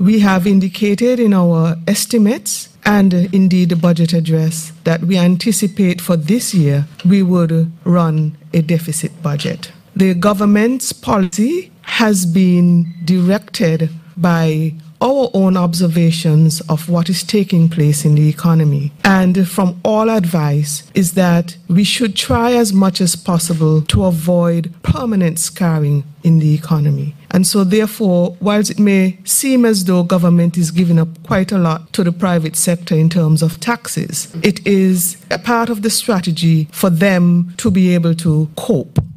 We have indicated in our estimates and indeed the budget address that we anticipate for this year we would run a deficit budget. The government's policy has been directed by our own observations of what is taking place in the economy. And from all advice is that we should try as much as possible to avoid permanent scarring in the economy. And so therefore, whilst it may seem as though government is giving up quite a lot to the private sector in terms of taxes, it is a part of the strategy for them to be able to cope